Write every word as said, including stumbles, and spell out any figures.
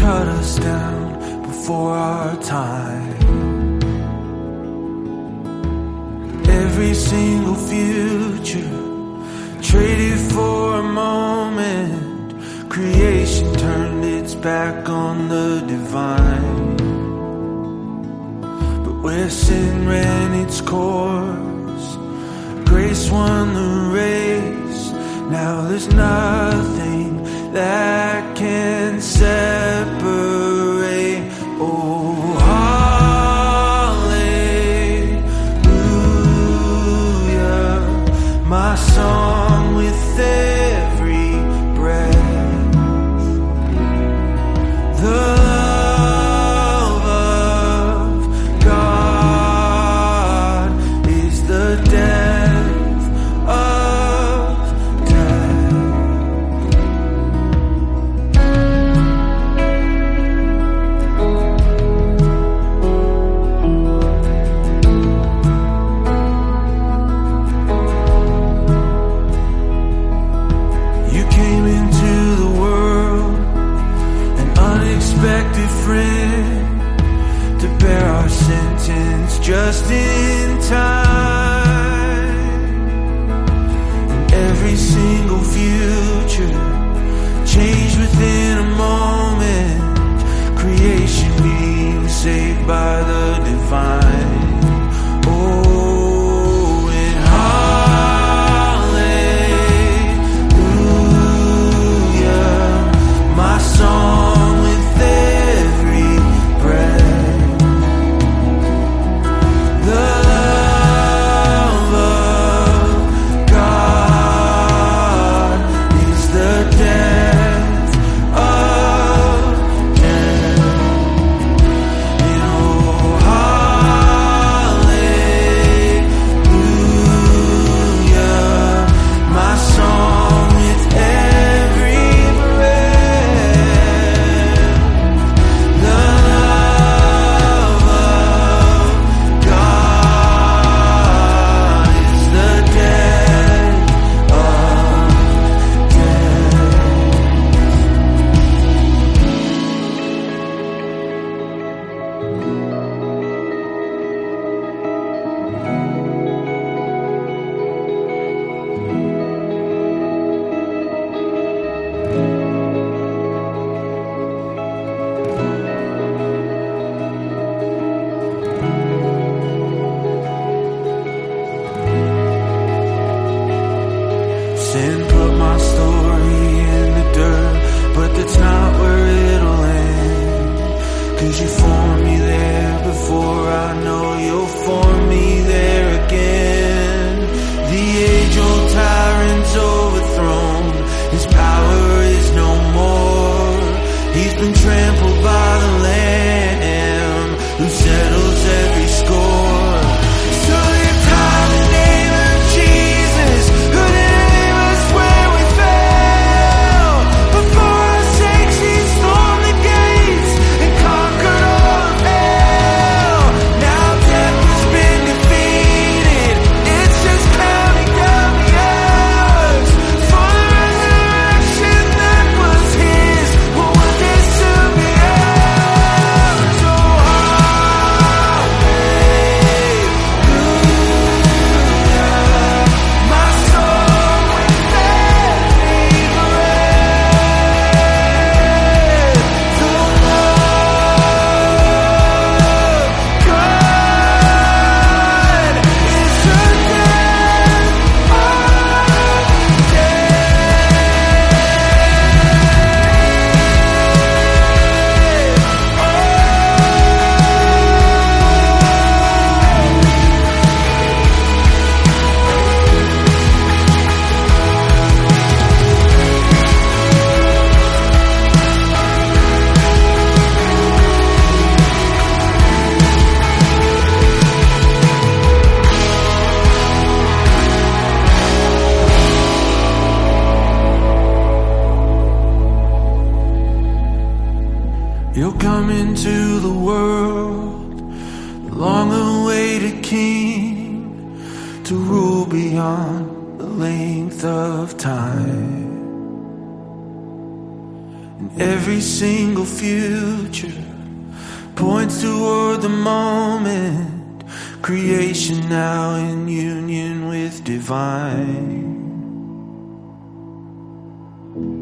cut us down before our time. Every single future traded for a moment. Creation turned its back on the divine. But where sin ran its course, grace won the race. Now there's nothing that can separate. Oh, hallelujah, my song with every breath. The love of God is the depth of death. You came into the world, an unexpected friend, to bear our sentence just in time. And every single future changed within a moment. Creation being saved by the divine. Oh, and hallelujah, my song with every breath. The love of God is the depth of death. And oh, hallelujah, my song with every breath. The love of God is the depth of death. Sin put my story in the dirt, but that's not where it'll end. 'Cause you formed me there before I know you'll form me there again. The age-old tyrant's overthrown, his power is no more. He's been trampled by the Lamb who settles every score. So lift high the name of Jesus, who didn't leave us where we fell. Before our sakes he stormed the gates and conquered all of hell. Now death has been defeated, it's just counting down the hours for the resurrection that was his, will one day soon be ours. Oh, hallelujah, my soul with every breath. The love of God is the depth of You'll come into the world, the long-awaited King, to rule beyond the length of time. And every single future points toward the moment, creation now in union with divine.